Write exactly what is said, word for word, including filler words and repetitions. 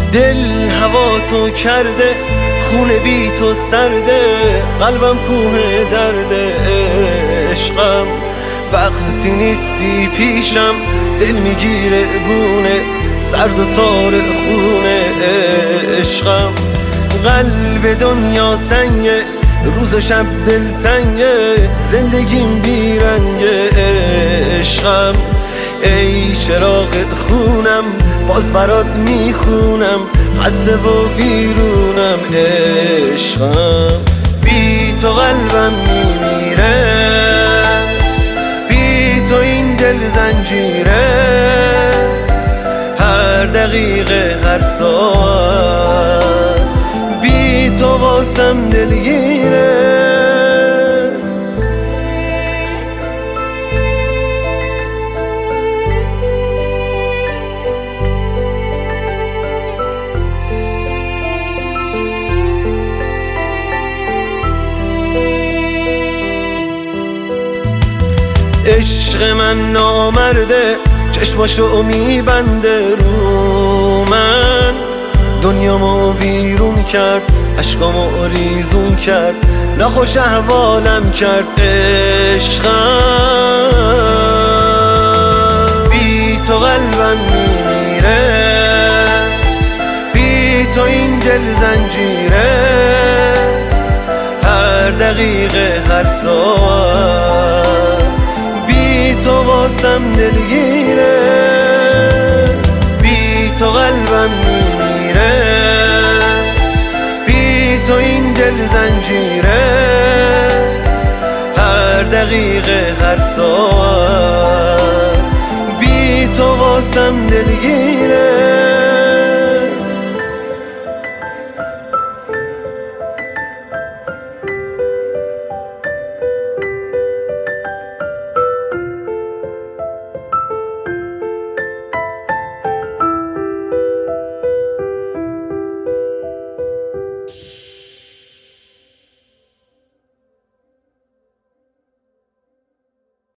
دل هوا تو کرده، خونه بی تو سرده، قلبم کوه درده عشقم. وقتی نیستی پیشم دل میگیره بونه، سرد و تار خونه عشقم. قلب دنیا سنگه، روز و شب دلتنگه، زندگیم بیرنگه عشقم. ای چراغ خونم باز برات میخونم، خسته و بیرونم عشقم. بی تو قلبم میمیره، بی تو این دل زنجیره، هر دقیقه هر ساعت بی تو واسم دلگیره. عشق من نامرده، چشماشو میبنده رو من، دنیامو بیرون کرد، عشقامو ریزون کرد، ناخوش احوالم کرد عشقم. بی تو قلبم میمیره، بی تو این دل زنجیره، هر دقیقه هر ساعت تو واسم دلگیره. بی تو قلبم میمیره، بی تو این دل زنجیره، هر دقیقه هر ساعت بی تو واسم دلگیره.